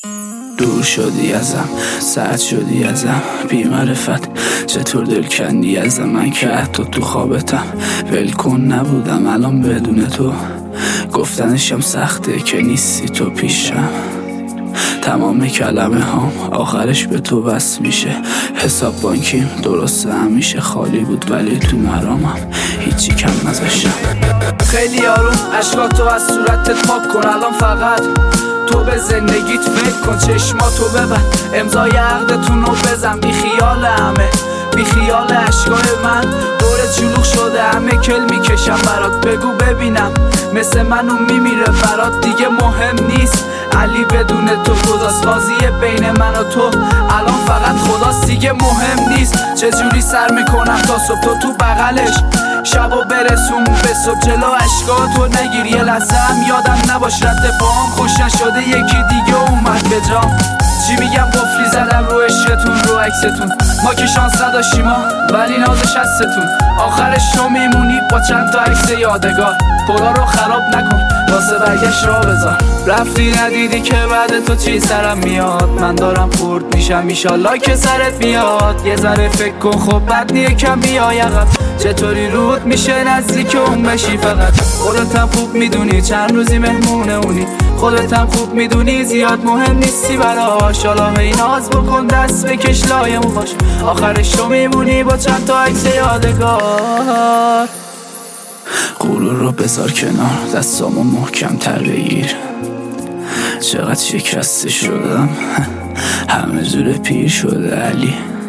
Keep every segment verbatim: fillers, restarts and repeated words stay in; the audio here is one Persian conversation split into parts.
دور شدی ازم، سرد شدی ازم، بی معرفت چطور دل کندی ازم. من که حتی تو خوابتم ولکن نبودم، الان بدون تو گفتنشم سخته که نیستی تو پیشم. تمام کلمه هام آخرش به تو بس میشه. حساب بانکیم درسته همیشه خالی بود، ولی تو مرامم هیچی کم نذاشتم. خیلی آروم اشکاتو از صورتت پاک کن، الان فقط تو به زندگیت فکر کن. چشماتو ببند امضای عقدتون رو بزن، بی خیال همه، بی خیال اشکای من. دورت شلوغ شده همه کل میکشم برات، بگو ببینم مثل منو میمیره برات. دیگه مهم نیست علی بدون تو کجاست، قاضیه بین من و تو الان فقط خداست. دیگه مهم نیست چجوری سر میکنم تا صبح، تو تو بغلش شبو برسون به صبح. جلو اشکاتو نگیر یه لحظه هم یادم نباش، رد پاهم خوش نشده یکی دیگه اومد به جام. چی میگم قفلی زدم رو عشقتون رو عکستون، ما که شانس نداشتیم ها ولی نازش هستتون. آخرش تو میمونی با چند تا عکس یادگار، پلا رو خراب نکن واسه برگشت را بذار. رفتی ندیدی که بعد تو چی سرم میاد، من دارم خورد میشم ایشالله که سرت میاد. یه ذره فکر کن خب بد نیه کم بیای عقب، چطوری رود میشه نزدیک اون بشی. فقط خودتم خوب میدونی چند روزی مهمونه اونی، خودتم خوب میدونی زیاد مهم نیستی براش. حالا هی ناز بکن دست بکش لایمون باش، آخرش تو میمونی با چند تا عکس یادگار. غرور رو بذار کنار، دستامو محکم تر بگیر. چقدر شکسته شدم همه زور پیر شده علی،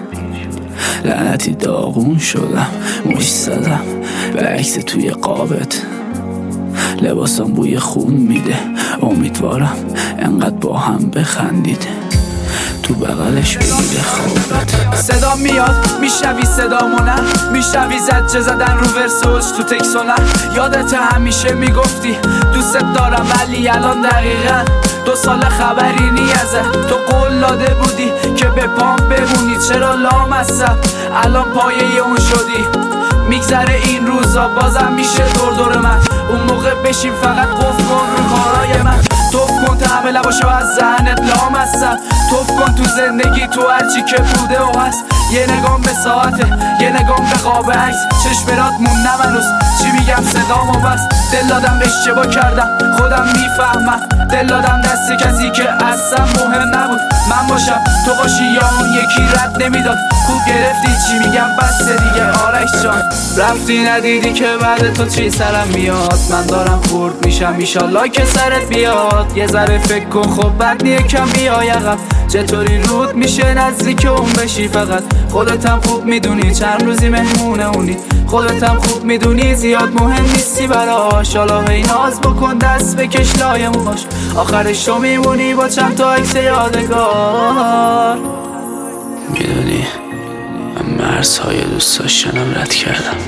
لعنتی داغون شدم. موش زدم به عکس توی قابت، لباسم بوی خون میده. امیدوارم انقدر با هم بخندید تو بغلش بگیره خوابت. صدا میاد میشنوی صدامو نه، میشنوی زجه زدن رو ورسوش تو تکسو نه. یادت همیشه میگفتی دوست دارم ولی الان دقیقا دو سال خبری نی ازه. تو قول داده بودی که به پام بمونی، چرا لامصب الان پایه اون شدی. میگذره این روزا بازم میشه دور دور من، اون موقع بشیم فقط قفل کن رو کارای من. توف کن همه لباشو از ذهنت لامصب، توف کن تو زندگی تو هرچی که بوده و هست. یه نگام به ساعته یه نگام به قاب عکس، چشمرات موندم هنوز چی میگم صدامو بس. دل دادم اشتباه کردم خودم میفهمم، دل دادم دست کسی که اصلا مهم نبود. من باشم تو باشی یا اون یکی رد نمیداد. خوب گرفتی چی میگم بس دیگه آرش جان. رفتی ندیدی که بعد تو چی سرم میاد، من دارم خورد میشم ایشالله که سرت بیاد. یه ذره فکر کن خب بد نیه کم بیای عقب، چطوری رود میشه نزدیک اون بشی. فقط خودتم خوب میدونی چند روزی مهمونه اونی، خودتم خوب میدونی زیاد مهم نیستی براش. حالا هی ناز بکن دست بکش لایمون باش، آخرش تو میمونی با چند تا عکس یادگار. میدونی من مرزهای دوست داشتنم رد کردم،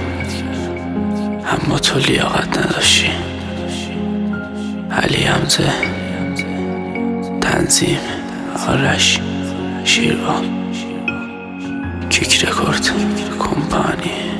اما تو لیاقت نداشتی. علی حمزه، تنظیم آرش شیروان، کیک رکورد کمپانی.